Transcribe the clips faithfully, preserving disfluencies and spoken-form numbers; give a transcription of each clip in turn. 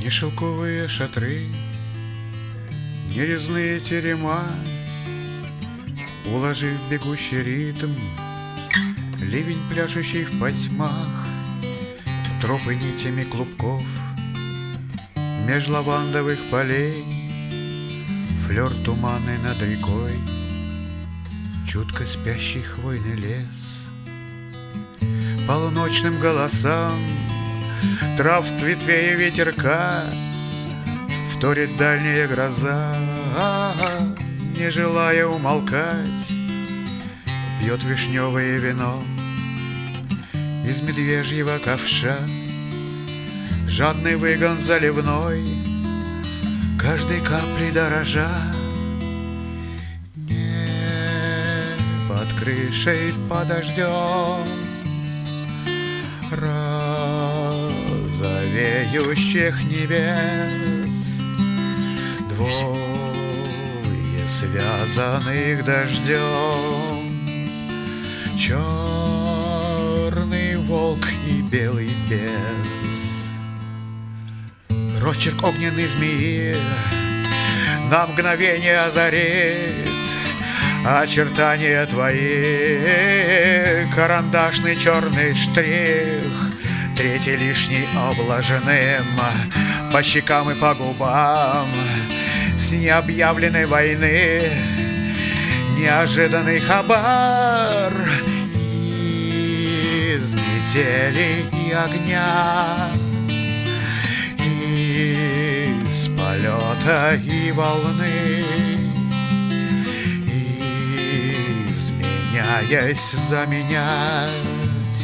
Ни шелковые шатры, ни резные терема, уложив бегущий ритм, ливень, пляшущий в потьмах, тропы нитями клубков, меж лавандовых полей, флёр туманный над рекой, чутко спящий хвойный лес. Полуночным голосам трав, ветвей и ветерка вторит дальняя гроза, не желая умолкать, пьет вишневое вино из медвежьего ковша. Жадный выгон заливной, каждой каплей дорожа. Не под крышей подождем розовеющих небес, двое связанных дождем, черный волк и белый бес. Росчерк огненной змеи на мгновение озарит очертания твои, карандашный черный штрих, третий лишний обложенным по щекам и по губам с необъявленной войны неожиданный хабар из метели и огня, из полета и волны, изменяясь заменять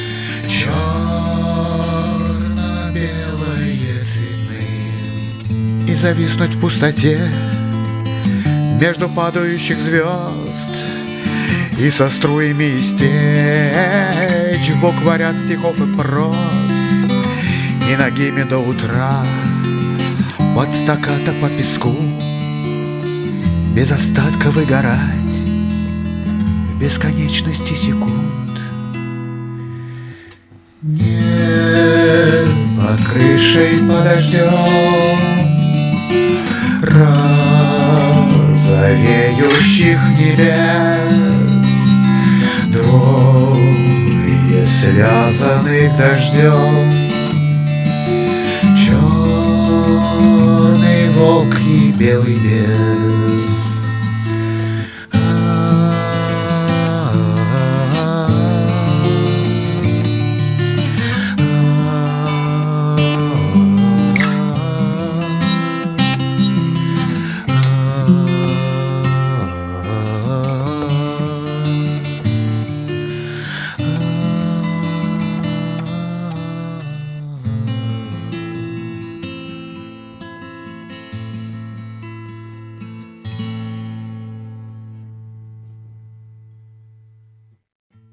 черно-белое цветным и зависнуть в пустоте между падающих звезд и со струями истечь в букварь от стихов и проз, и нагими до утра под стаккато по песку без остатка выгорать в бесконечности секунд. Не под крышей подождем розовеющих небес, двое связанных дождем, черный волк и белый бес.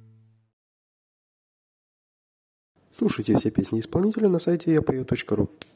Слушайте все песни исполнителя на сайте я пою точка ру.